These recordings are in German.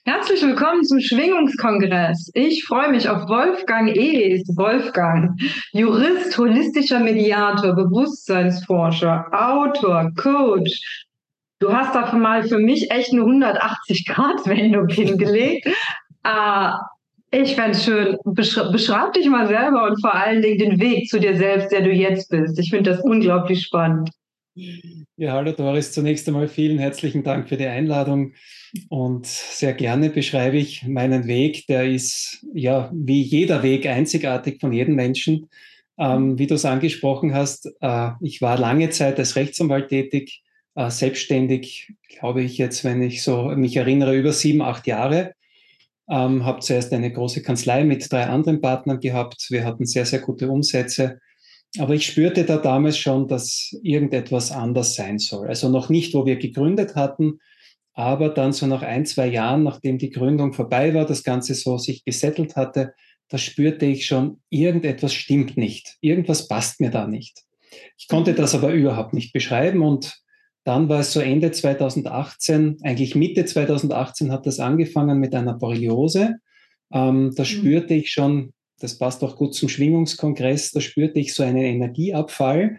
Herzlich willkommen zum Schwingungskongress. Ich freue mich auf Wolfgang Ees. Wolfgang, Jurist, holistischer Mediator, Bewusstseinsforscher, Autor, Coach. Du hast da mal für mich echt eine 180-Grad-Wendung hingelegt. Äh, Ich fände es schön, beschreib dich mal selber und vor allen Dingen den Weg zu dir selbst, der du jetzt bist. Ich finde das unglaublich spannend. Ja, hallo Doris, zunächst einmal vielen herzlichen Dank für die Einladung und sehr gerne beschreibe ich meinen Weg. Der ist ja wie jeder Weg einzigartig von jedem Menschen. Wie du es angesprochen hast, ich war lange Zeit als Rechtsanwalt tätig, selbstständig, glaube ich jetzt, wenn ich so mich erinnere, über 7, 8 Jahre. Habe zuerst eine große Kanzlei mit 3 anderen Partnern gehabt. Wir hatten sehr, sehr gute Umsätze. Aber ich spürte da damals schon, dass irgendetwas anders sein soll. Also noch nicht, wo wir gegründet hatten, aber dann so nach 1, 2 Jahren, nachdem die Gründung vorbei war, das Ganze so sich gesettelt hatte, da spürte ich schon, irgendetwas stimmt nicht. Irgendwas passt mir da nicht. Ich konnte das aber überhaupt nicht beschreiben und dann war es so Ende 2018, eigentlich Mitte 2018 hat das angefangen mit einer Borreliose. Da spürte ich schon, das passt auch gut zum Schwingungskongress, da spürte ich so einen Energieabfall.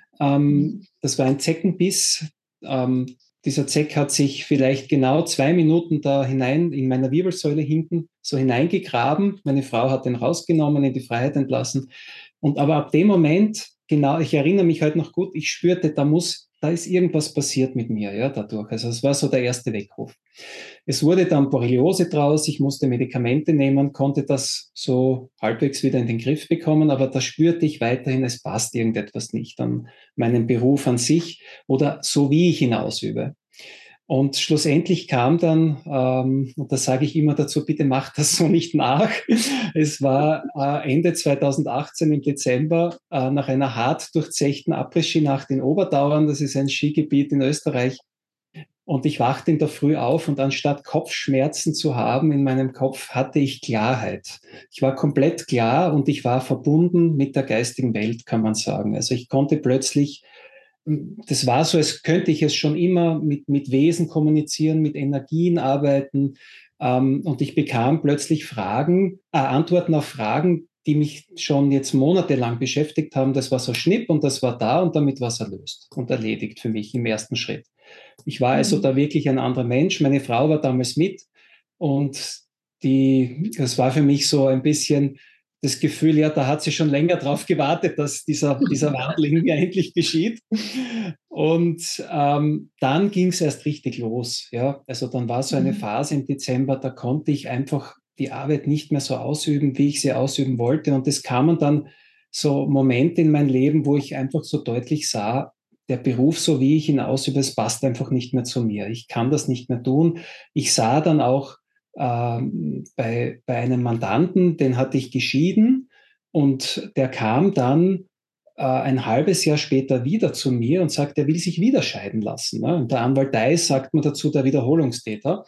Das war ein Zeckenbiss. Dieser Zeck hat sich vielleicht genau 2 Minuten da hinein in meiner Wirbelsäule hinten so hineingegraben. Meine Frau hat den rausgenommen, in die Freiheit entlassen. Und aber ab dem Moment, genau, ich erinnere mich halt noch gut, ich spürte, da ist irgendwas passiert mit mir, ja, dadurch. Also es war so der erste Weckruf. Es wurde dann Borreliose draus, ich musste Medikamente nehmen, konnte das so halbwegs wieder in den Griff bekommen, aber da spürte ich weiterhin, es passt irgendetwas nicht an meinem Beruf an sich oder so, wie ich ihn ausübe. Und schlussendlich kam dann, und da sage ich immer dazu, bitte macht das so nicht nach. Es war Ende 2018 im Dezember nach einer hart durchzechten Après-Ski-Nacht in Obertauern, das ist ein Skigebiet in Österreich, und ich wachte in der Früh auf und anstatt Kopfschmerzen zu haben in meinem Kopf, hatte ich Klarheit. Ich war komplett klar und ich war verbunden mit der geistigen Welt, kann man sagen. Also ich konnte plötzlich, das war so, als könnte ich es schon immer mit Wesen kommunizieren, mit Energien arbeiten. Und ich bekam plötzlich Antworten auf Fragen, die mich schon jetzt monatelang beschäftigt haben. Das war so Schnipp und das war da und damit war es erlöst und erledigt für mich im ersten Schritt. Ich war also da wirklich ein anderer Mensch. Meine Frau war damals mit und das war für mich so ein bisschen das Gefühl, ja, da hat sie schon länger drauf gewartet, dass dieser Wandel in mir endlich geschieht. Und dann ging es erst richtig los. Ja, also dann war so eine Phase im Dezember, da konnte ich einfach die Arbeit nicht mehr so ausüben, wie ich sie ausüben wollte. Und es kamen dann so Momente in mein Leben, wo ich einfach so deutlich sah, der Beruf, so wie ich ihn ausübe, es passt einfach nicht mehr zu mir. Ich kann das nicht mehr tun. Ich sah dann auch bei einem Mandanten, den hatte ich geschieden und der kam dann ein halbes Jahr später wieder zu mir und sagt, er will sich wieder scheiden lassen. Ne? Und der Anwalt Deiss sagt man dazu der Wiederholungstäter.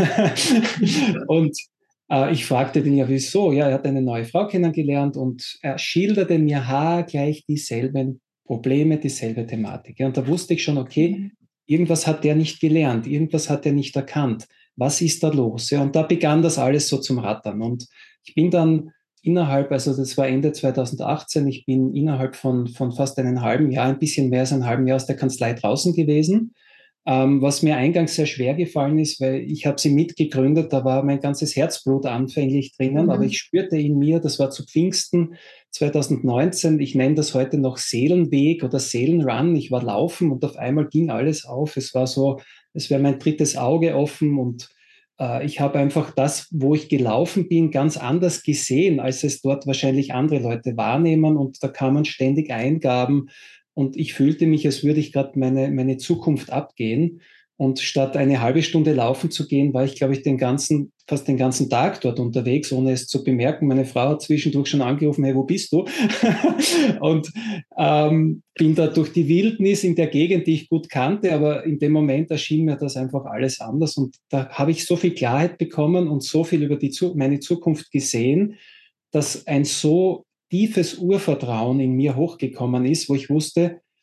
Und ich fragte den ja, wieso? Ja, er hat eine neue Frau kennengelernt und er schilderte mir gleich dieselben Probleme, dieselbe Thematik. Ja, und da wusste ich schon, okay, irgendwas hat der nicht gelernt, irgendwas hat er nicht erkannt. Was ist da los? Ja, und da begann das alles so zum Rattern. Und ich bin dann also das war Ende 2018, ich bin innerhalb von fast einem halben Jahr, ein bisschen mehr als einem halben Jahr aus der Kanzlei draußen gewesen, was mir eingangs sehr schwer gefallen ist, weil ich habe sie mitgegründet, da war mein ganzes Herzblut anfänglich drinnen, aber ich spürte in mir, das war zu Pfingsten 2019, ich nenne das heute noch Seelenweg oder Seelenrun, ich war laufen und auf einmal ging alles auf, es war so, es wäre mein drittes Auge offen und ich habe einfach das, wo ich gelaufen bin, ganz anders gesehen, als es dort wahrscheinlich andere Leute wahrnehmen. Und da kamen ständig Eingaben. Und ich fühlte mich, als würde ich gerade meine Zukunft abgehen. Und statt eine halbe Stunde laufen zu gehen, war ich, glaube ich, fast den ganzen Tag dort unterwegs, ohne es zu bemerken. Meine Frau hat zwischendurch schon angerufen, hey, wo bist du? Und bin da durch die Wildnis in der Gegend, die ich gut kannte, aber in dem Moment erschien mir das einfach alles anders. Und da habe ich so viel Klarheit bekommen und so viel über meine Zukunft gesehen, dass ein so tiefes Urvertrauen in mir hochgekommen ist, wo ich wusste,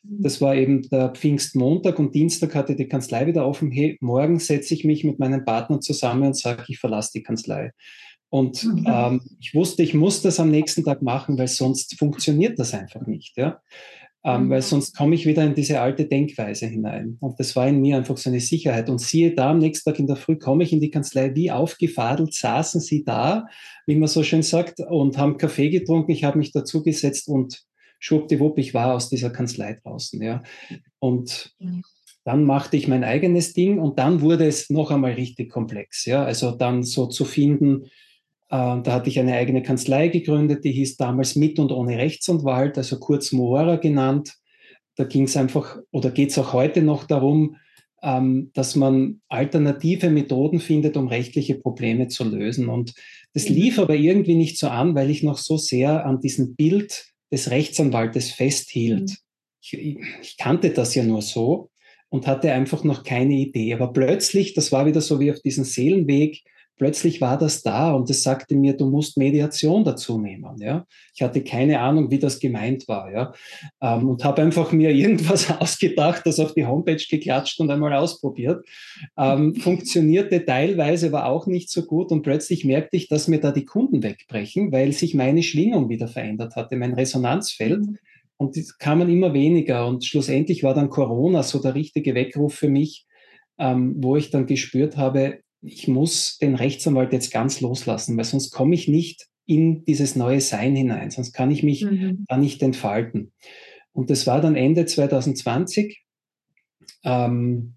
Das war eben der Pfingstmontag und Dienstag hatte die Kanzlei wieder offen. Hey, morgen setze ich mich mit meinem Partner zusammen und sage, ich verlasse die Kanzlei. Und ich wusste, ich muss das am nächsten Tag machen, weil sonst funktioniert das einfach nicht. Ja? Weil sonst komme ich wieder in diese alte Denkweise hinein. Und das war in mir einfach so eine Sicherheit. Und siehe da, am nächsten Tag in der Früh komme ich in die Kanzlei, wie aufgefadelt saßen sie da, wie man so schön sagt, und haben Kaffee getrunken. Ich habe mich dazugesetzt und schwuppdiwupp, ich war aus dieser Kanzlei draußen. Ja. Und dann machte ich mein eigenes Ding und dann wurde es noch einmal richtig komplex. Ja. Also dann so zu finden, da hatte ich eine eigene Kanzlei gegründet, die hieß damals Mit und ohne Rechtsanwalt, also kurz Moora genannt. Da ging es einfach, oder geht es auch heute noch darum, dass man alternative Methoden findet, um rechtliche Probleme zu lösen. Und das lief aber irgendwie nicht so an, weil ich noch so sehr an diesem Bild des Rechtsanwaltes festhielt. Ich kannte das ja nur so und hatte einfach noch keine Idee. Aber plötzlich, das war wieder so wie auf diesem Seelenweg, plötzlich war das da und es sagte mir, du musst Mediation dazu nehmen. Ja? Ich hatte keine Ahnung, wie das gemeint war. Ja? Und habe einfach mir irgendwas ausgedacht, das auf die Homepage geklatscht und einmal ausprobiert. Funktionierte teilweise, aber auch nicht so gut und plötzlich merkte ich, dass mir da die Kunden wegbrechen, weil sich meine Schwingung wieder verändert hatte, mein Resonanzfeld. Und es kamen immer weniger und schlussendlich war dann Corona so der richtige Weckruf für mich, wo ich dann gespürt habe, ich muss den Rechtsanwalt jetzt ganz loslassen, weil sonst komme ich nicht in dieses neue Sein hinein, sonst kann ich mich da nicht entfalten. Und das war dann Ende 2020. Da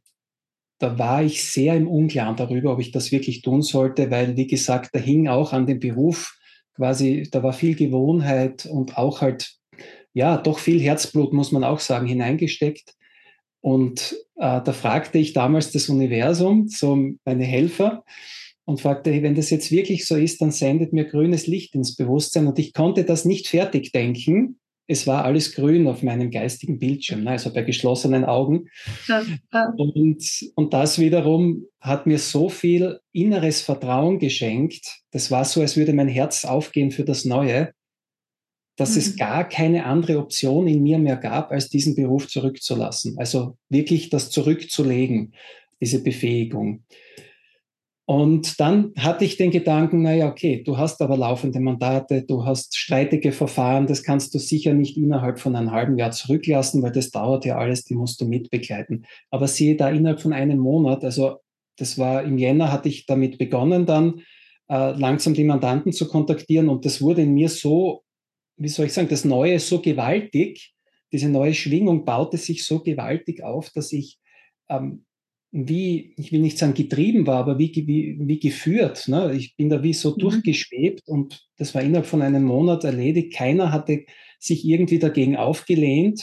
war ich sehr im Unklaren darüber, ob ich das wirklich tun sollte, weil, wie gesagt, da hing auch an dem Beruf quasi, da war viel Gewohnheit und auch halt, ja, doch viel Herzblut, muss man auch sagen, hineingesteckt. Und da fragte ich damals das Universum, so meine Helfer, und fragte, hey, wenn das jetzt wirklich so ist, dann sendet mir grünes Licht ins Bewusstsein. Und ich konnte das nicht fertig denken. Es war alles grün auf meinem geistigen Bildschirm, ne? Also bei geschlossenen Augen. Und das wiederum hat mir so viel inneres Vertrauen geschenkt. Das war so, als würde mein Herz aufgehen für das Neue, dass es gar keine andere Option in mir mehr gab, als diesen Beruf zurückzulassen. Also wirklich das zurückzulegen, diese Befähigung. Und dann hatte ich den Gedanken, naja, okay, du hast aber laufende Mandate, du hast streitige Verfahren, das kannst du sicher nicht innerhalb von einem halben Jahr zurücklassen, weil das dauert ja alles, die musst du mitbegleiten. Aber siehe da, innerhalb von einem Monat, also das war im Jänner, hatte ich damit begonnen, dann langsam die Mandanten zu kontaktieren und das wurde in mir so, wie soll ich sagen, das Neue ist so gewaltig, diese neue Schwingung baute sich so gewaltig auf, dass ich wie, ich will nicht sagen getrieben war, aber wie geführt. Ne? Ich bin da wie so durchgeschwebt und das war innerhalb von einem Monat erledigt. Keiner hatte sich irgendwie dagegen aufgelehnt.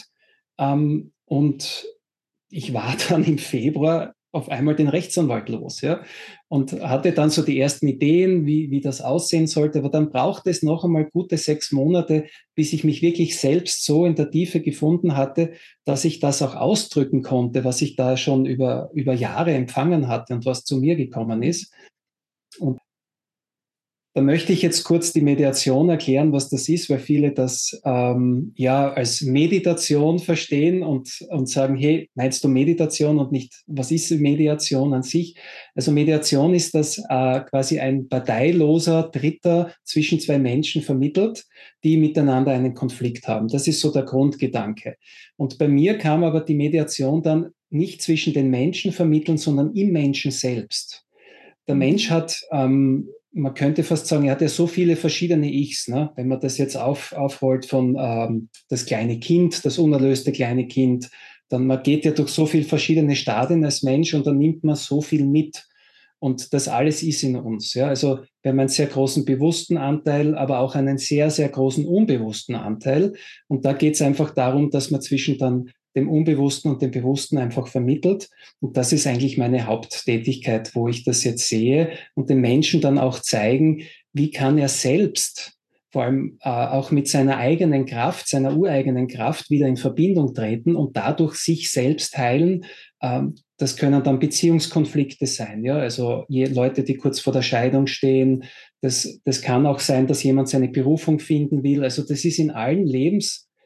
Und ich war dann im Februar auf einmal den Rechtsanwalt los, ja, und hatte dann so die ersten Ideen, wie das aussehen sollte. Aber dann brauchte es noch einmal gute 6 Monate, bis ich mich wirklich selbst so in der Tiefe gefunden hatte, dass ich das auch ausdrücken konnte, was ich da schon über Jahre empfangen hatte und was zu mir gekommen ist. Und da möchte ich jetzt kurz die Mediation erklären, was das ist, weil viele das ja als Meditation verstehen und sagen, hey, meinst du Meditation und nicht, was ist Mediation an sich? Also Mediation ist, dass quasi ein parteiloser Dritter zwischen zwei Menschen vermittelt, die miteinander einen Konflikt haben. Das ist so der Grundgedanke. Und bei mir kam aber die Mediation dann nicht zwischen den Menschen vermitteln, sondern im Menschen selbst. Der Mensch hat man könnte fast sagen, er hat ja so viele verschiedene Ichs, ne? Wenn man das jetzt aufrollt von das kleine Kind, das unerlöste kleine Kind, dann man geht ja durch so viele verschiedene Stadien als Mensch und dann nimmt man so viel mit. Und das alles ist in uns. Ja? Also wir haben einen sehr großen bewussten Anteil, aber auch einen sehr, sehr großen unbewussten Anteil. Und da geht es einfach darum, dass man zwischen dann dem Unbewussten und dem Bewussten einfach vermittelt. Und das ist eigentlich meine Haupttätigkeit, wo ich das jetzt sehe und den Menschen dann auch zeigen, wie kann er selbst vor allem auch mit seiner eigenen Kraft, seiner ureigenen Kraft wieder in Verbindung treten und dadurch sich selbst heilen. Das können dann Beziehungskonflikte sein, ja, also Leute, die kurz vor der Scheidung stehen. Das kann auch sein, dass jemand seine Berufung finden will. Also das ist in allen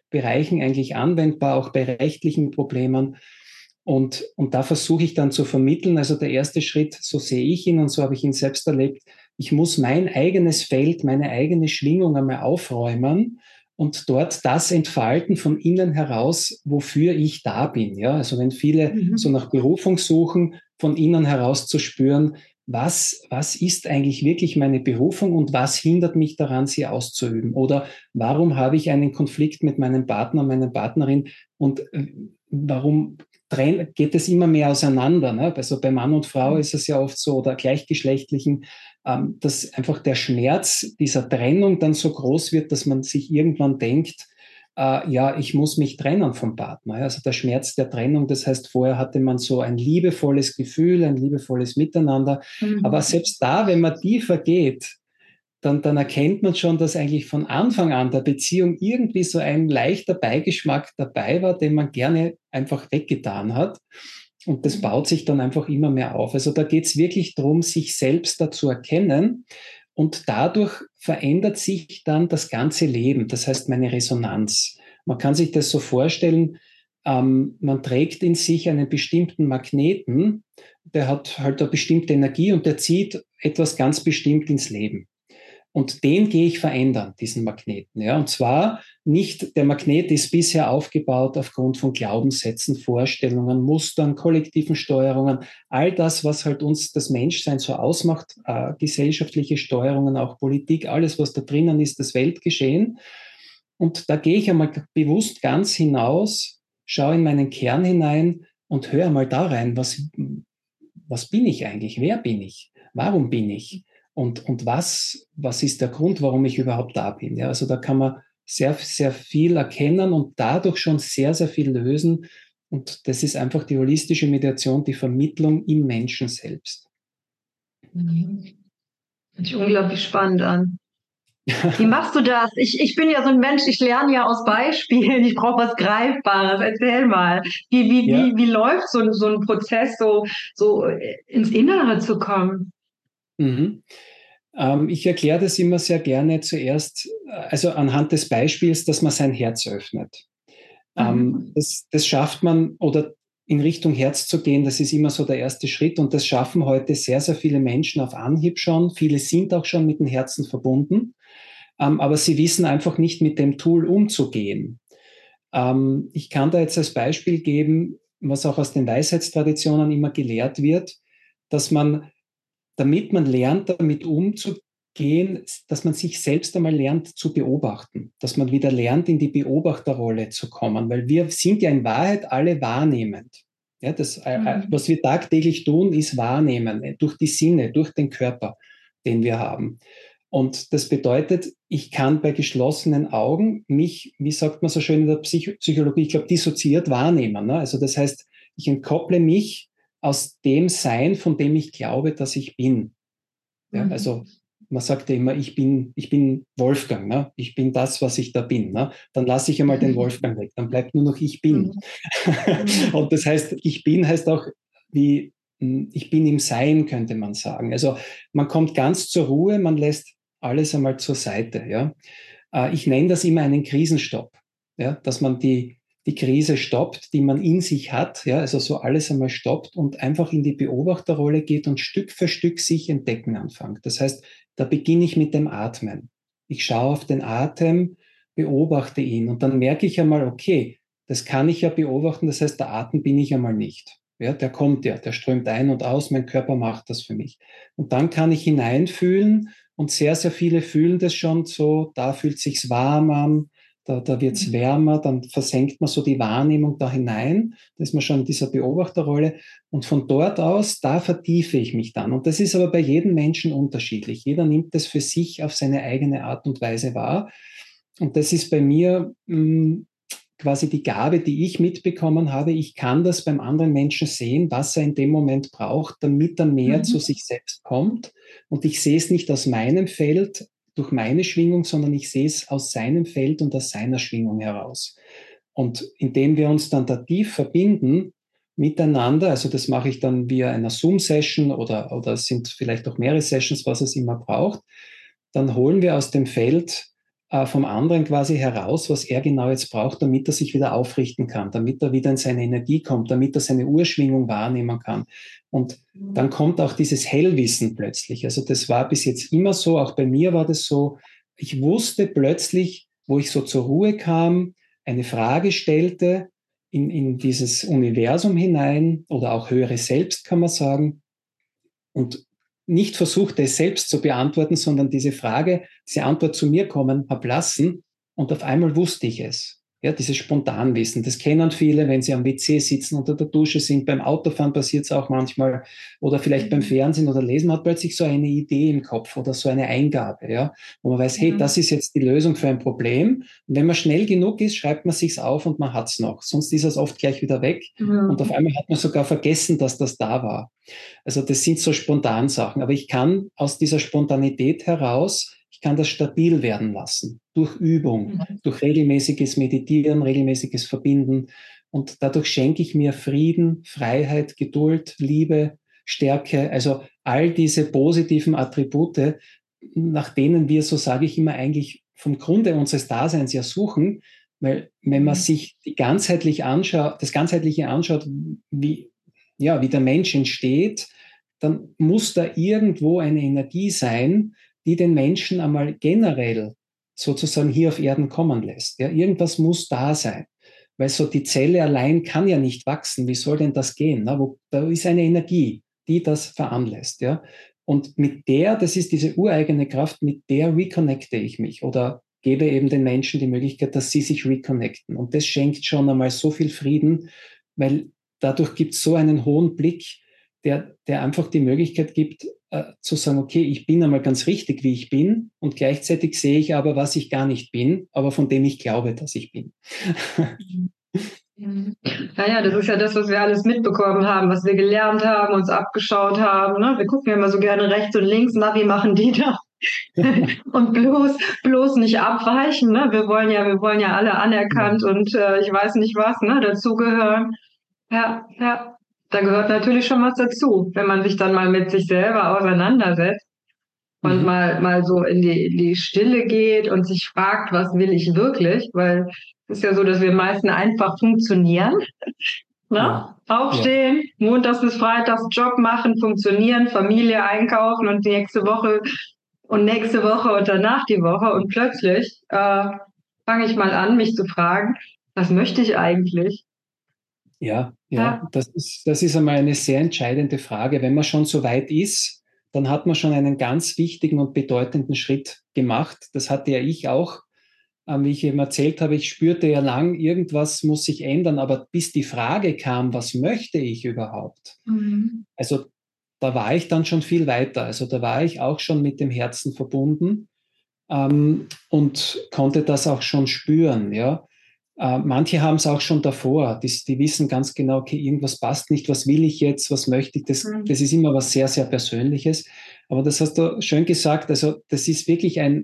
Bereichen eigentlich anwendbar, auch bei rechtlichen Problemen. Und da versuche ich dann zu vermitteln, also der erste Schritt, so sehe ich ihn und so habe ich ihn selbst erlebt, ich muss mein eigenes Feld, meine eigene Schwingung einmal aufräumen und dort das entfalten von innen heraus, wofür ich da bin. Ja? Also wenn viele so nach Berufung suchen, von innen heraus zu spüren, was ist eigentlich wirklich meine Berufung und was hindert mich daran, sie auszuüben? Oder warum habe ich einen Konflikt mit meinem Partner, meiner Partnerin und warum geht es immer mehr auseinander? Ne? Also bei Mann und Frau ist es ja oft so, oder gleichgeschlechtlichen, dass einfach der Schmerz dieser Trennung dann so groß wird, dass man sich irgendwann denkt, ja, ich muss mich trennen vom Partner. Also der Schmerz der Trennung, das heißt, vorher hatte man so ein liebevolles Gefühl, ein liebevolles Miteinander. Aber selbst da, wenn man tiefer geht, dann erkennt man schon, dass eigentlich von Anfang an der Beziehung irgendwie so ein leichter Beigeschmack dabei war, den man gerne einfach weggetan hat. Und das baut sich dann einfach immer mehr auf. Also da geht es wirklich darum, sich selbst da zu erkennen. Und dadurch verändert sich dann das ganze Leben, das heißt meine Resonanz. Man kann sich das so vorstellen, man trägt in sich einen bestimmten Magneten, der hat halt eine bestimmte Energie und der zieht etwas ganz bestimmt ins Leben. Und den gehe ich verändern, diesen Magneten. Ja? Und zwar nicht, der Magnet ist bisher aufgebaut aufgrund von Glaubenssätzen, Vorstellungen, Mustern, kollektiven Steuerungen, all das, was halt uns das Menschsein so ausmacht, gesellschaftliche Steuerungen, auch Politik, alles, was da drinnen ist, das Weltgeschehen. Und da gehe ich einmal bewusst ganz hinaus, schaue in meinen Kern hinein und höre mal da rein, was bin ich eigentlich? Wer bin ich? Warum bin ich? Und was ist der Grund, warum ich überhaupt da bin? Ja, also da kann man sehr, sehr viel erkennen und dadurch schon sehr, sehr viel lösen. Und das ist einfach die holistische Mediation, die Vermittlung im Menschen selbst. Hört sich unglaublich spannend an. Wie machst du das? Ich bin ja so ein Mensch, ich lerne ja aus Beispielen, ich brauche was Greifbares. Erzähl mal, Ja. wie läuft so ein Prozess, so ins Innere zu kommen? Mhm. Ich erkläre das immer sehr gerne zuerst, also anhand des Beispiels, dass man sein Herz öffnet. Das schafft man, oder in Richtung Herz zu gehen, das ist immer so der erste Schritt und das schaffen heute sehr, sehr viele Menschen auf Anhieb schon. Viele sind auch schon mit dem Herzen verbunden, aber sie wissen einfach nicht, mit dem Tool umzugehen. Ich kann da jetzt als Beispiel geben, was auch aus den Weisheitstraditionen immer gelehrt wird, dass man, damit man lernt, damit umzugehen, dass man sich selbst einmal lernt zu beobachten, dass man wieder lernt, in die Beobachterrolle zu kommen, weil wir sind ja in Wahrheit alle wahrnehmend. Ja, was wir tagtäglich tun, ist wahrnehmen, durch die Sinne, durch den Körper, den wir haben. Und das bedeutet, ich kann bei geschlossenen Augen mich, wie sagt man so schön in der Psychologie, ich glaube, dissoziiert wahrnehmen. Ne? Also das heißt, ich entkopple mich aus dem Sein, von dem ich glaube, dass ich bin. Ja, also man sagt ja immer, ich bin Wolfgang, ne? Ich bin das, was ich da bin. Ne? Dann lasse ich einmal den Wolfgang weg, dann bleibt nur noch ich bin. Und das heißt, ich bin heißt auch, wie ich bin im Sein, könnte man sagen. Also man kommt ganz zur Ruhe, man lässt alles einmal zur Seite. Ja? Ich nenne das immer einen Krisenstopp, ja? Dass man die Krise stoppt, die man in sich hat, ja, also so alles einmal stoppt und einfach in die Beobachterrolle geht und Stück für Stück sich entdecken anfängt. Das heißt, da beginne ich mit dem Atmen. Ich schaue auf den Atem, beobachte ihn und dann merke ich einmal, okay, das kann ich ja beobachten, das heißt, der Atem bin ich einmal nicht. Ja, der kommt ja, der strömt ein und aus, mein Körper macht das für mich. Und dann kann ich hineinfühlen und sehr, sehr viele fühlen das schon so, da fühlt sich's warm an, da wird es wärmer, dann versenkt man so die Wahrnehmung da hinein, da ist man schon in dieser Beobachterrolle und von dort aus, da vertiefe ich mich dann. Und das ist aber bei jedem Menschen unterschiedlich. Jeder nimmt das für sich auf seine eigene Art und Weise wahr. Und das ist bei mir quasi die Gabe, die ich mitbekommen habe. Ich kann das beim anderen Menschen sehen, was er in dem Moment braucht, damit er mehr zu sich selbst kommt. Und ich sehe es nicht aus meinem Feld, durch meine Schwingung, sondern ich sehe es aus seinem Feld und aus seiner Schwingung heraus. Und indem wir uns dann da tief verbinden miteinander, also das mache ich dann via einer Zoom-Session oder es sind vielleicht auch mehrere Sessions, was es immer braucht, dann holen wir aus dem Feld vom anderen quasi heraus, was er genau jetzt braucht, damit er sich wieder aufrichten kann, damit er wieder in seine Energie kommt, damit er seine Urschwingung wahrnehmen kann. Und dann kommt auch dieses Hellwissen plötzlich. Also das war bis jetzt immer so, auch bei mir war das so. Ich wusste plötzlich, wo ich so zur Ruhe kam, eine Frage stellte in dieses Universum hinein oder auch höhere Selbst, kann man sagen, und nicht versuchte, es selbst zu beantworten, sondern diese Antwort zu mir kommen habe lassen und auf einmal wusste ich es. Ja, dieses Spontanwissen, das kennen viele, wenn sie am WC sitzen, unter der Dusche sind, beim Autofahren passiert es auch manchmal oder vielleicht beim Fernsehen oder Lesen, man hat plötzlich so eine Idee im Kopf oder so eine Eingabe, ja, wo man weiß, hey, das ist jetzt die Lösung für ein Problem. Und wenn man schnell genug ist, schreibt man sich's auf und man hat's noch. Sonst ist es oft gleich wieder weg und auf einmal hat man sogar vergessen, dass das da war. Also das sind so Spontansachen. Aber ich kann aus dieser Spontanität heraus, ich kann das stabil werden lassen. Durch Übung, durch regelmäßiges Meditieren, regelmäßiges Verbinden. Und dadurch schenke ich mir Frieden, Freiheit, Geduld, Liebe, Stärke. Also all diese positiven Attribute, nach denen wir, so sage ich immer, eigentlich vom Grunde unseres Daseins ja suchen. Weil wenn man sich das Ganzheitliche anschaut, wie der Mensch entsteht, dann muss da irgendwo eine Energie sein, die den Menschen einmal generell sozusagen hier auf Erden kommen lässt. Ja, irgendwas muss da sein. Weil so die Zelle allein kann ja nicht wachsen. Wie soll denn das gehen? Da ist eine Energie, die das veranlasst. Ja? Und das ist diese ureigene Kraft, mit der reconnecte ich mich oder gebe eben den Menschen die Möglichkeit, dass sie sich reconnecten. Und das schenkt schon einmal so viel Frieden, weil dadurch gibt es so einen hohen Blick, der einfach die Möglichkeit gibt, zu sagen, okay, ich bin einmal ganz richtig, wie ich bin, und gleichzeitig sehe ich aber, was ich gar nicht bin, aber von dem ich glaube, dass ich bin. Naja, das ist ja das, was wir alles mitbekommen haben, was wir gelernt haben, uns abgeschaut haben. Ne? Wir gucken ja immer so gerne rechts und links, na, wie machen die da? Und bloß nicht abweichen. Ne? Wir wollen ja alle anerkannt und ich weiß nicht was, ne, dazugehören. Ja, ja. Da gehört natürlich schon was dazu, wenn man sich dann mal mit sich selber auseinandersetzt und mal so in die Stille geht und sich fragt, was will ich wirklich? Weil es ist ja so, dass wir meisten einfach funktionieren. Ne? Ja. Aufstehen, montags bis freitags Job machen, funktionieren, Familie einkaufen und nächste Woche und danach die Woche. Und plötzlich fange ich mal an, mich zu fragen, was möchte ich eigentlich? Ja, das ist einmal eine sehr entscheidende Frage. Wenn man schon so weit ist, dann hat man schon einen ganz wichtigen und bedeutenden Schritt gemacht. Das hatte ja ich auch, wie ich eben erzählt habe. Ich spürte ja lang, irgendwas muss sich ändern, aber bis die Frage kam, was möchte ich überhaupt? Also da war ich dann schon viel weiter. Also da war ich auch schon mit dem Herzen verbunden und konnte das auch schon spüren, ja. Manche haben es auch schon davor. Die wissen ganz genau, okay, irgendwas passt nicht, was will ich jetzt, was möchte ich. Das ist immer was sehr, sehr Persönliches. Aber das hast du schön gesagt. Also das ist wirklich ein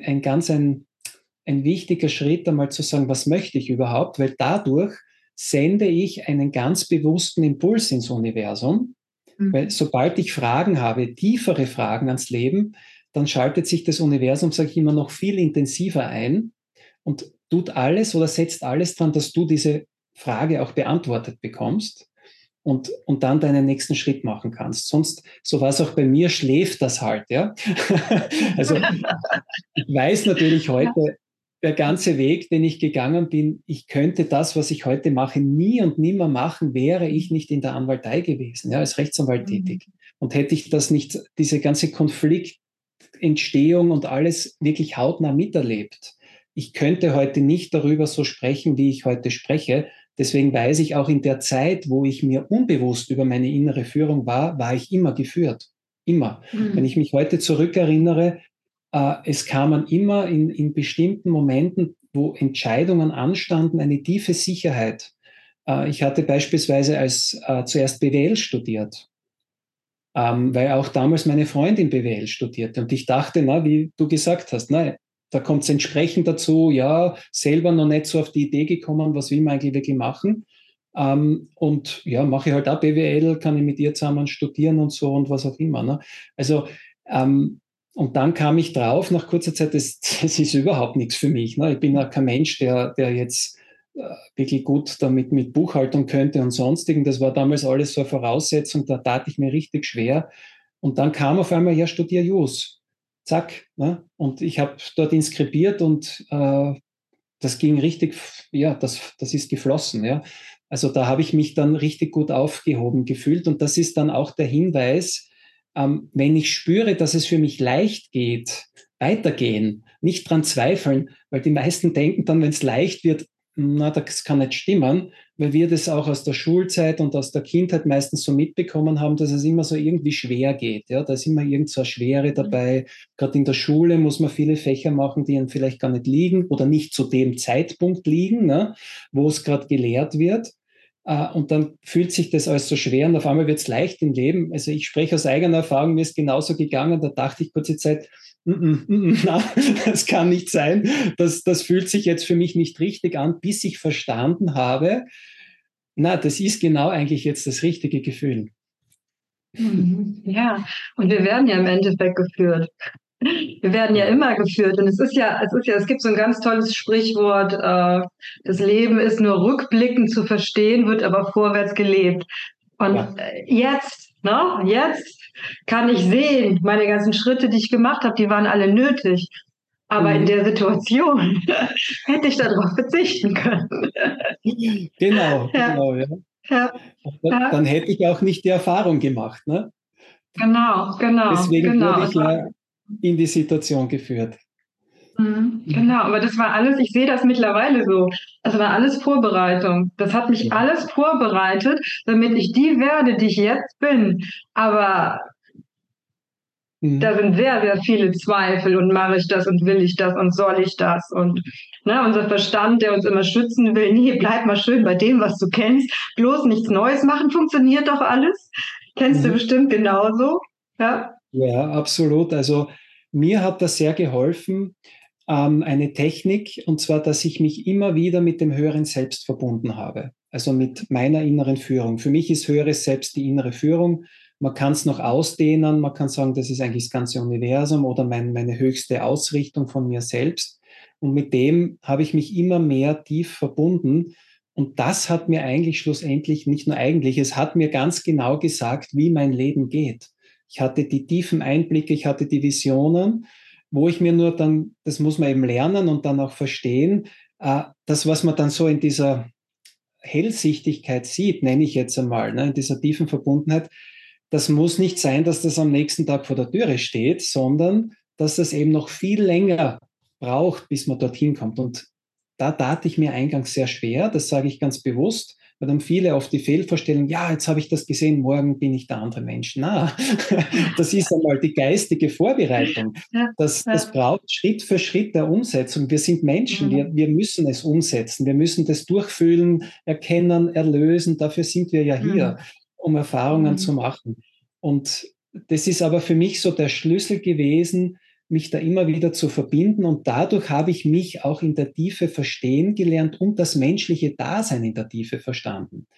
wichtiger Schritt, einmal zu sagen, was möchte ich überhaupt? Weil dadurch sende ich einen ganz bewussten Impuls ins Universum. Weil sobald ich Fragen habe, tiefere Fragen ans Leben, dann schaltet sich das Universum, sage ich immer, noch viel intensiver ein und tut alles oder setzt alles dran, dass du diese Frage auch beantwortet bekommst und dann deinen nächsten Schritt machen kannst. Sonst, so war es auch bei mir, schläft das halt, ja. Also ich weiß natürlich heute, der ganze Weg, den ich gegangen bin, ich könnte das, was ich heute mache, nie und nimmer machen, wäre ich nicht in der Anwaltei gewesen, ja, als Rechtsanwalt tätig. Und hätte ich das nicht, diese ganze Konfliktentstehung und alles wirklich hautnah miterlebt, ich könnte heute nicht darüber so sprechen, wie ich heute spreche. Deswegen weiß ich auch in der Zeit, wo ich mir unbewusst über meine innere Führung war ich immer geführt. Immer. Wenn ich mich heute zurückerinnere, es kamen immer in bestimmten Momenten, wo Entscheidungen anstanden, eine tiefe Sicherheit. Ich hatte beispielsweise zuerst BWL studiert, weil auch damals meine Freundin BWL studierte. Und ich dachte, wie du gesagt hast, da kommt es entsprechend dazu, ja, selber noch nicht so auf die Idee gekommen, was will man eigentlich wirklich machen. Und ja, mache ich halt auch BWL, kann ich mit ihr zusammen studieren und so und was auch immer. Ne? Also Und dann kam ich drauf, nach kurzer Zeit, das ist überhaupt nichts für mich. Ne? Ich bin ja kein Mensch, der jetzt wirklich gut damit mit Buchhaltung könnte und sonstigen. Das war damals alles so eine Voraussetzung, da tat ich mir richtig schwer. Und dann kam auf einmal, ja, studier Jus. Zack. Ne? Und ich habe dort inskribiert und das ging richtig, ja, das ist geflossen. Ja? Also da habe ich mich dann richtig gut aufgehoben gefühlt. Und das ist dann auch der Hinweis, wenn ich spüre, dass es für mich leicht geht, weitergehen, nicht dran zweifeln, weil die meisten denken dann, wenn es leicht wird, na, das kann nicht stimmen, weil wir das auch aus der Schulzeit und aus der Kindheit meistens so mitbekommen haben, dass es immer so irgendwie schwer geht. Ja, da ist immer irgend so eine Schwere dabei. Gerade in der Schule muss man viele Fächer machen, die ihnen vielleicht gar nicht liegen oder nicht zu dem Zeitpunkt liegen, ne, wo es gerade gelehrt wird. Und dann fühlt sich das alles so schwer und auf einmal wird es leicht im Leben. Also ich spreche aus eigener Erfahrung, mir ist genauso gegangen. Da dachte ich kurze Zeit, na, das kann nicht sein. Das fühlt sich jetzt für mich nicht richtig an, bis ich verstanden habe, na, das ist genau eigentlich jetzt das richtige Gefühl. Ja, und wir werden ja im Endeffekt geführt. Wir werden ja immer geführt. Und es gibt so ein ganz tolles Sprichwort, das Leben ist nur rückblickend zu verstehen, wird aber vorwärts gelebt. Und Ja. Jetzt kann ich sehen, meine ganzen Schritte, die ich gemacht habe, die waren alle nötig. Aber in der Situation hätte ich darauf verzichten können. Genau, Ja, genau, ja. ja, Dann ja. hätte ich auch nicht die Erfahrung gemacht. Ne? Deswegen wurde Genau. ich ja in die Situation geführt. Genau, aber das war alles, ich sehe das mittlerweile so. Das war alles Vorbereitung. Das hat mich Ja. alles vorbereitet, damit ich die werde, die ich jetzt bin. Aber da sind sehr, sehr viele Zweifel und mache ich das und will ich das und soll ich das und unser Verstand, der uns immer schützen will, nee, bleib mal schön bei dem, was du kennst, bloß nichts Neues machen, funktioniert doch alles. Kennst du bestimmt genauso, ja? Ja, absolut. Also mir hat das sehr geholfen, eine Technik, und zwar, dass ich mich immer wieder mit dem höheren Selbst verbunden habe, also mit meiner inneren Führung. Für mich ist höheres Selbst die innere Führung. Man kann es noch ausdehnen, man kann sagen, das ist eigentlich das ganze Universum oder meine höchste Ausrichtung von mir selbst. Und mit dem habe ich mich immer mehr tief verbunden. Und das hat mir eigentlich schlussendlich, nicht nur eigentlich, es hat mir ganz genau gesagt, wie mein Leben geht. Ich hatte die tiefen Einblicke, ich hatte die Visionen, wo ich mir nur dann, das muss man eben lernen und dann auch verstehen, das, was man dann so in dieser Hellsichtigkeit sieht, nenne ich jetzt einmal, ne, in dieser tiefen Verbundenheit, das muss nicht sein, dass das am nächsten Tag vor der Türe steht, sondern dass das eben noch viel länger braucht, bis man dorthin kommt. Und da tat ich mir eingangs sehr schwer, das sage ich ganz bewusst, weil dann viele auf die Fehlvorstellung, ja, jetzt habe ich das gesehen, morgen bin ich der andere Mensch. Na, das ist einmal die geistige Vorbereitung. Ja, Das ja. braucht Schritt für Schritt der Umsetzung. Wir sind Menschen, wir müssen es umsetzen, wir müssen das durchfühlen, erkennen, erlösen. Dafür sind wir ja hier, um Erfahrungen zu machen. Und das ist aber für mich so der Schlüssel gewesen, mich da immer wieder zu verbinden. Und dadurch habe ich mich auch in der Tiefe verstehen gelernt und das menschliche Dasein in der Tiefe verstanden.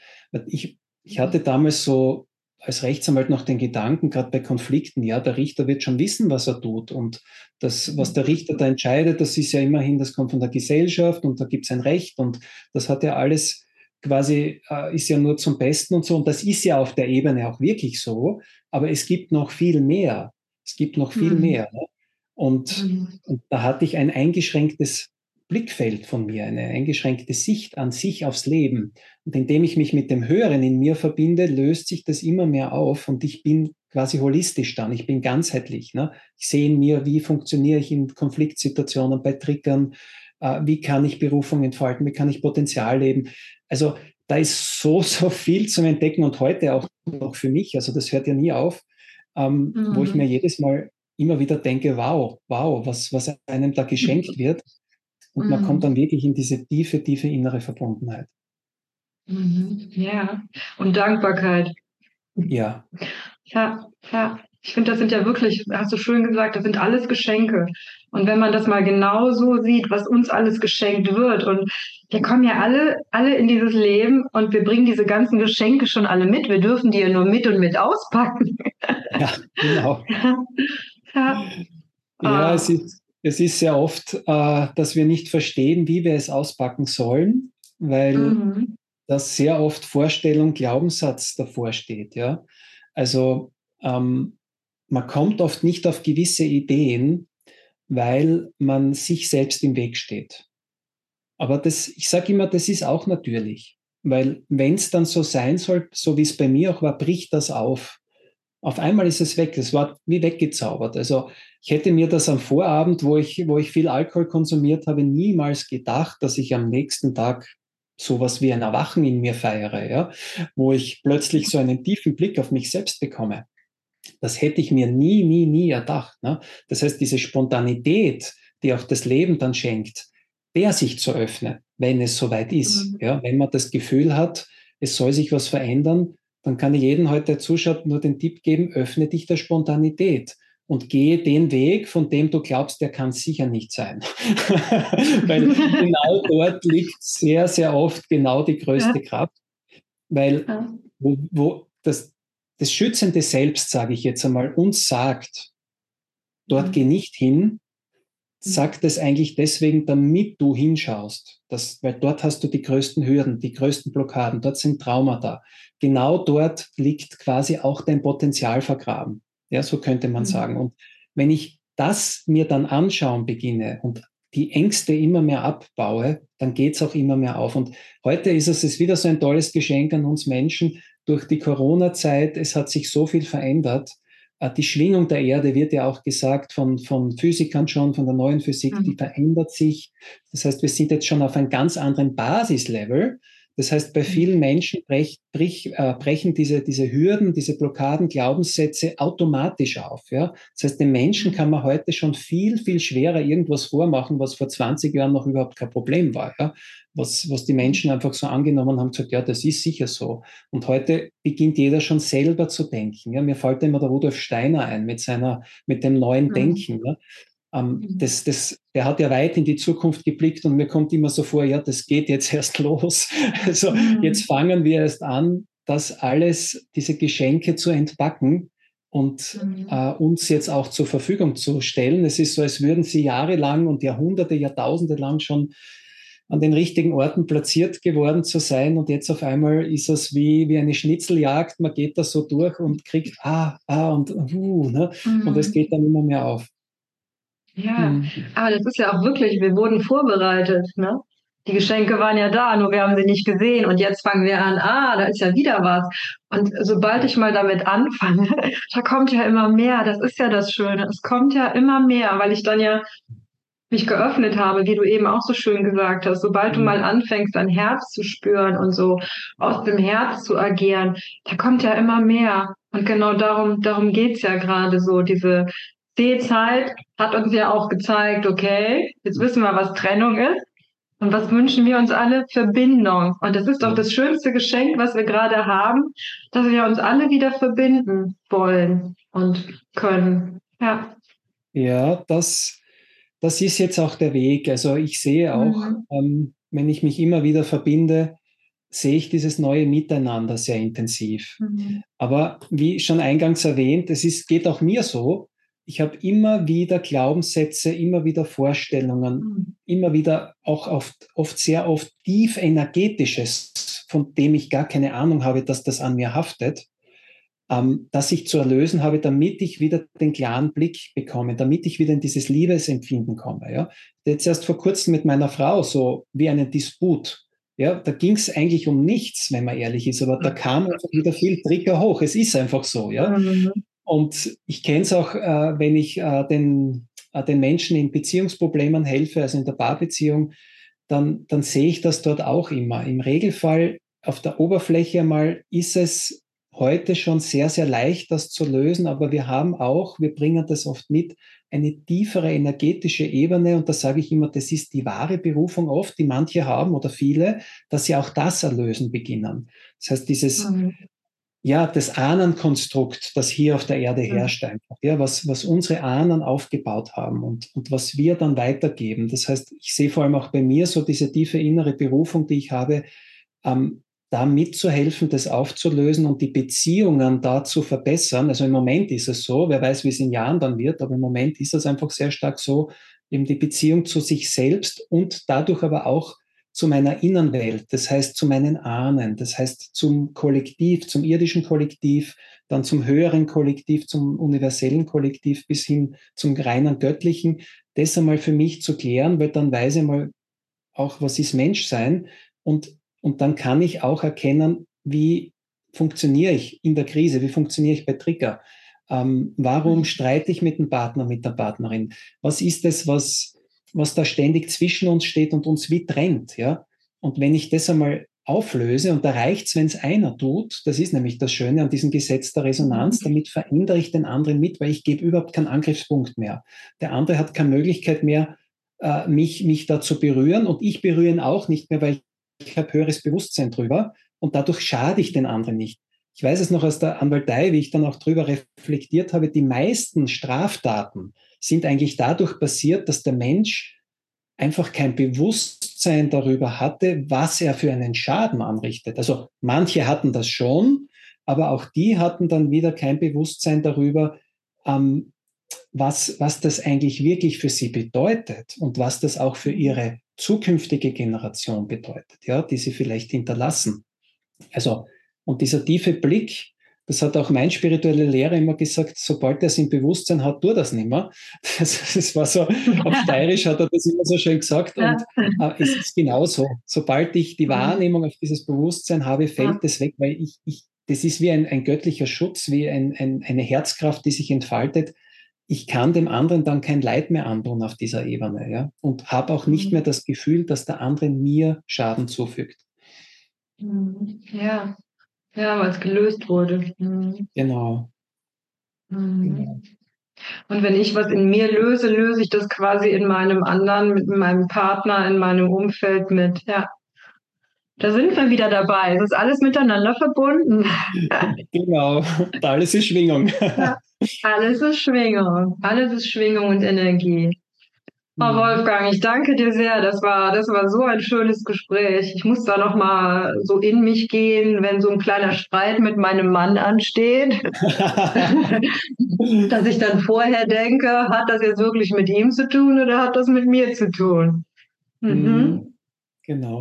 Ich hatte damals so als Rechtsanwalt noch den Gedanken, gerade bei Konflikten, ja, der Richter wird schon wissen, was er tut. Und das, was der Richter da entscheidet, das ist ja immerhin, das kommt von der Gesellschaft und da gibt es ein Recht und das hat ja alles quasi, ist ja nur zum Besten und so. Und das ist ja auf der Ebene auch wirklich so. Aber es gibt noch viel mehr. Es gibt noch viel mehr. Ne? Und da hatte ich ein eingeschränktes Blickfeld von mir, eine eingeschränkte Sicht an sich aufs Leben. Und indem ich mich mit dem Höheren in mir verbinde, löst sich das immer mehr auf und ich bin quasi holistisch dann, ich bin ganzheitlich. Ne? Ich sehe in mir, wie funktioniere ich in Konfliktsituationen, bei Triggern, wie kann ich Berufung entfalten, wie kann ich Potenzial leben. Also da ist so viel zum Entdecken und heute auch noch für mich, also das hört ja nie auf, wo ich mir jedes Mal immer wieder denke, wow, was einem da geschenkt wird. Und man kommt dann wirklich in diese tiefe, tiefe innere Verbundenheit. Ja, und Dankbarkeit. Ja. Ja, ja. Ich finde, das sind ja wirklich, hast du schön gesagt, das sind alles Geschenke. Und wenn man das mal genau so sieht, was uns alles geschenkt wird, und wir kommen ja alle in dieses Leben und wir bringen diese ganzen Geschenke schon alle mit. Wir dürfen die ja nur mit und mit auspacken. Ja, genau. Ja, Ja, es ist sehr oft, dass wir nicht verstehen, wie wir es auspacken sollen, weil Mhm. dass sehr oft Vorstellung, Glaubenssatz davor steht. Ja? Also man kommt oft nicht auf gewisse Ideen, weil man sich selbst im Weg steht. Aber das, ich sage immer, das ist auch natürlich, weil wenn es dann so sein soll, so wie es bei mir auch war, bricht das auf. Auf einmal ist es weg. Es war wie weggezaubert. Also ich hätte mir das am Vorabend, wo ich viel Alkohol konsumiert habe, niemals gedacht, dass ich am nächsten Tag sowas wie ein Erwachen in mir feiere, ja, wo ich plötzlich so einen tiefen Blick auf mich selbst bekomme. Das hätte ich mir nie erdacht. Ne? Das heißt, diese Spontanität, die auch das Leben dann schenkt, der sich zu öffnen, wenn es soweit ist. Mhm. Ja? Wenn man das Gefühl hat, es soll sich was verändern, dann kann ich jedem heute, der zuschaut, nur den Tipp geben, öffne dich der Spontanität und gehe den Weg, von dem du glaubst, der kann sicher nicht sein. Weil genau dort liegt sehr oft genau die Ja, größte Kraft, weil ja. wo das schützende Selbst, sage ich jetzt einmal, uns sagt, dort geh Mhm. nicht hin, Mhm. sagt es eigentlich deswegen, damit du hinschaust. Weil dort hast du die größten Hürden, die größten Blockaden, dort sind Traumata. Genau dort liegt quasi auch dein Potenzial vergraben. Ja, so könnte man sagen. Mhm. Und wenn ich das mir dann anschauen beginne und die Ängste immer mehr abbaue, dann geht es auch immer mehr auf. Und heute ist es wieder so ein tolles Geschenk an uns Menschen. Durch die Corona-Zeit, es hat sich so viel verändert. Die Schwingung der Erde wird ja auch gesagt von Physikern schon, von der neuen Physik, die Mhm. verändert sich. Das heißt, wir sind jetzt schon auf einem ganz anderen Basislevel. Das heißt, bei vielen Menschen brechen diese Hürden, diese Blockaden, Glaubenssätze automatisch auf. Ja? Das heißt, den Menschen Mhm. kann man heute schon viel schwerer irgendwas vormachen, was vor 20 Jahren noch überhaupt kein Problem war. Ja? Was die Menschen einfach so angenommen haben, gesagt, ja, das ist sicher so. Und heute beginnt jeder schon selber zu denken. Ja, mir fällt immer der Rudolf Steiner ein mit dem neuen Mhm. Denken. Ja. Mhm. Der hat ja weit in die Zukunft geblickt und mir kommt immer so vor, ja, das geht jetzt erst los. Also jetzt Mhm. fangen wir erst an, das alles, diese Geschenke zu entpacken und Mhm. uns jetzt auch zur Verfügung zu stellen. Es ist so, als würden sie jahrelang und Jahrhunderte, Jahrtausende lang schon an den richtigen Orten platziert geworden zu sein. Und jetzt auf einmal ist es wie eine Schnitzeljagd. Man geht da so durch und kriegt ne? Und es geht Mhm. dann immer mehr auf. Ja, Hm. aber das ist ja auch wirklich, wir wurden vorbereitet, ne? Die Geschenke waren ja da, nur wir haben sie nicht gesehen. Und jetzt fangen wir an, da ist ja wieder was. Und sobald ich mal damit anfange, da kommt ja immer mehr. Das ist ja das Schöne. Es kommt ja immer mehr, weil ich dann ja mich geöffnet habe, wie du eben auch so schön gesagt hast. Sobald du mal anfängst, dein Herz zu spüren und so aus dem Herz zu agieren, da kommt ja immer mehr. Und genau darum geht's ja gerade so. Diese C-Zeit hat uns ja auch gezeigt, okay, jetzt wissen wir, was Trennung ist. Und was wünschen wir uns alle? Verbindung. Und das ist doch Ja, das schönste Geschenk, was wir gerade haben, dass wir uns alle wieder verbinden wollen und können. Ja. ja das ist jetzt auch der Weg. Also ich sehe auch, Mhm. wenn ich mich immer wieder verbinde, sehe ich dieses neue Miteinander sehr intensiv. Mhm. Aber wie schon eingangs erwähnt, geht auch mir so. Ich habe immer wieder Glaubenssätze, immer wieder Vorstellungen, Mhm. immer wieder auch sehr oft tief energetisches, von dem ich gar keine Ahnung habe, dass das an mir haftet, das ich zu erlösen habe, damit ich wieder den klaren Blick bekomme, damit ich wieder in dieses Liebesempfinden komme. Ja? Jetzt erst vor kurzem mit meiner Frau so wie einen Disput. Ja, da ging es eigentlich um nichts, wenn man ehrlich ist, aber da kam einfach wieder viel Trigger hoch. Es ist einfach so, ja. Mhm. Und ich kenne es auch, wenn ich den Menschen in Beziehungsproblemen helfe, also in der Paarbeziehung, dann sehe ich das dort auch immer. Im Regelfall auf der Oberfläche einmal ist es heute schon sehr leicht, das zu lösen, aber wir bringen das oft mit, eine tiefere energetische Ebene und da sage ich immer, das ist die wahre Berufung oft, die manche haben oder viele, dass sie auch das erlösen beginnen. Das heißt, Mhm. das Ahnenkonstrukt, das hier auf der Erde Mhm. herrscht einfach, ja, was unsere Ahnen aufgebaut haben und was wir dann weitergeben. Das heißt, ich sehe vor allem auch bei mir so diese tiefe innere Berufung, die ich habe, da mitzuhelfen, das aufzulösen und die Beziehungen da zu verbessern. Also im Moment ist es so, wer weiß, wie es in Jahren dann wird, aber im Moment ist es einfach sehr stark so, eben die Beziehung zu sich selbst und dadurch aber auch zu meiner Innenwelt, das heißt zu meinen Ahnen, das heißt zum Kollektiv, zum irdischen Kollektiv, dann zum höheren Kollektiv, zum universellen Kollektiv bis hin zum reinen Göttlichen, das einmal für mich zu klären, weil dann weiß ich mal auch, was ist Menschsein und dann kann ich auch erkennen, wie funktioniere ich in der Krise, wie funktioniere ich bei Trigger, warum streite ich mit dem Partner, mit der Partnerin, was ist es, was da ständig zwischen uns steht und uns wie trennt, ja? Und wenn ich das einmal auflöse, und da reicht es, wenn es einer tut, das ist nämlich das Schöne an diesem Gesetz der Resonanz, damit verändere ich den anderen mit, weil ich gebe überhaupt keinen Angriffspunkt mehr. Der andere hat keine Möglichkeit mehr, mich da zu berühren und ich berühre ihn auch nicht mehr, weil ich habe höheres Bewusstsein drüber und dadurch schade ich den anderen nicht. Ich weiß es noch aus der Anwaltei, wie ich dann auch drüber reflektiert habe, die meisten Straftaten sind eigentlich dadurch passiert, dass der Mensch einfach kein Bewusstsein darüber hatte, was er für einen Schaden anrichtet. Also manche hatten das schon, aber auch die hatten dann wieder kein Bewusstsein darüber, was das eigentlich wirklich für sie bedeutet und was das auch für ihre zukünftige Generation bedeutet, ja, die sie vielleicht hinterlassen. Also, und dieser tiefe Blick, das hat auch mein spiritueller Lehrer immer gesagt, sobald er es im Bewusstsein hat, tut er das nicht mehr. Das war so, auf Steirisch hat er das immer so schön gesagt und es ist genauso. Sobald ich die Wahrnehmung auf dieses Bewusstsein habe, fällt es weg, weil das ist wie ein göttlicher Schutz, wie eine Herzkraft, die sich entfaltet. Ich kann dem anderen dann kein Leid mehr antun auf dieser Ebene, ja, und habe auch nicht mehr das Gefühl, dass der andere mir Schaden zufügt. Ja, ja, weil es gelöst wurde. Genau. Genau. Und wenn ich was in mir löse, löse ich das quasi in meinem anderen, mit meinem Partner, in meinem Umfeld mit. Ja, da sind wir wieder dabei. Es ist alles miteinander verbunden. Genau. Und alles ist Schwingung. Ja, alles ist Schwingung. Alles ist Schwingung und Energie. Oh, Wolfgang, ich danke dir sehr. Das war so ein schönes Gespräch. Ich muss da noch mal so in mich gehen, wenn so ein kleiner Streit mit meinem Mann ansteht, dass ich dann vorher denke, hat das jetzt wirklich mit ihm zu tun oder hat das mit mir zu tun? Genau.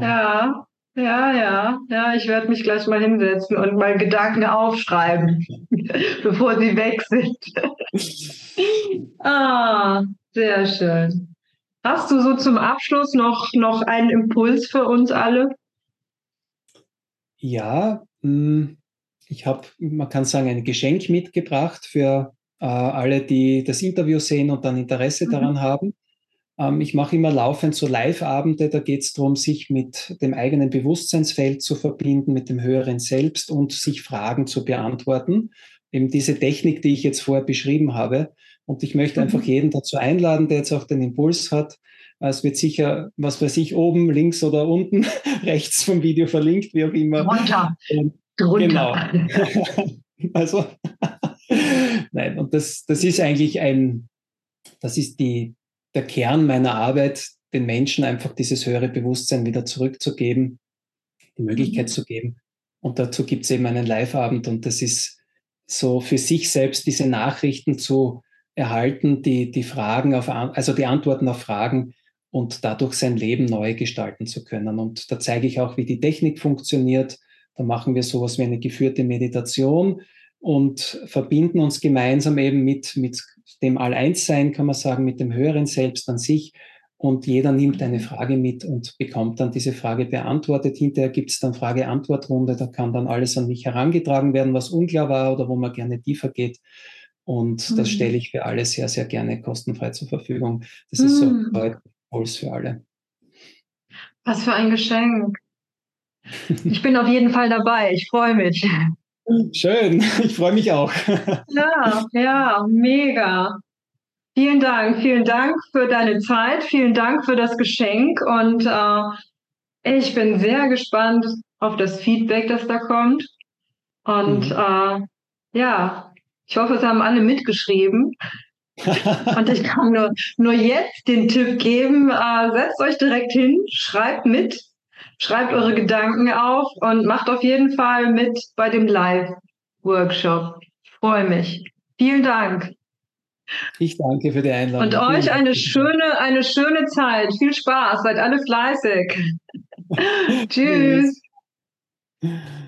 Ja, ich werde mich gleich mal hinsetzen und mal Gedanken aufschreiben, bevor sie weg sind. Sehr schön. Hast du so zum Abschluss noch einen Impuls für uns alle? Ja, ich habe, man kann sagen, ein Geschenk mitgebracht für alle, die das Interview sehen und dann Interesse daran haben. Ich mache immer laufend so Live-Abende, da geht es darum, sich mit dem eigenen Bewusstseinsfeld zu verbinden, mit dem höheren Selbst und sich Fragen zu beantworten. Eben diese Technik, die ich jetzt vorher beschrieben habe. Und ich möchte einfach jeden dazu einladen, der jetzt auch den Impuls hat. Es wird sicher, was weiß ich, oben, links oder unten, rechts vom Video verlinkt, wie auch immer. Drunter. Genau. Also, nein, und das ist eigentlich das ist der Kern meiner Arbeit, den Menschen einfach dieses höhere Bewusstsein wieder zurückzugeben, die Möglichkeit zu geben. Und dazu gibt es eben einen Live-Abend und das ist so für sich selbst diese Nachrichten zu erhalten, die Fragen also die Antworten auf Fragen und dadurch sein Leben neu gestalten zu können. Und da zeige ich auch, wie die Technik funktioniert. Da machen wir sowas wie eine geführte Meditation und verbinden uns gemeinsam eben mit dem All-Eins-Sein, kann man sagen, mit dem höheren Selbst an sich. Und jeder nimmt eine Frage mit und bekommt dann diese Frage beantwortet. Hinterher gibt es dann Frage-Antwort-Runde. Da kann dann alles an mich herangetragen werden, was unklar war oder wo man gerne tiefer geht. Und das stelle ich für alle sehr, sehr gerne kostenfrei zur Verfügung. Das ist so heute Impuls für alle. Was für ein Geschenk. Ich bin auf jeden Fall dabei. Ich freue mich. Schön, ich freue mich auch. Ja, mega. Vielen Dank für deine Zeit, vielen Dank für das Geschenk und ich bin sehr gespannt auf das Feedback, das da kommt. Und ja, ich hoffe, es haben alle mitgeschrieben. Und ich kann nur jetzt den Tipp geben, setzt euch direkt hin, schreibt mit Schreibt eure Gedanken auf und macht auf jeden Fall mit bei dem Live-Workshop. Ich freue mich. Vielen Dank. Ich danke für die Einladung. Und euch eine schöne Zeit. Viel Spaß. Seid alle fleißig. Tschüss. Tschüss.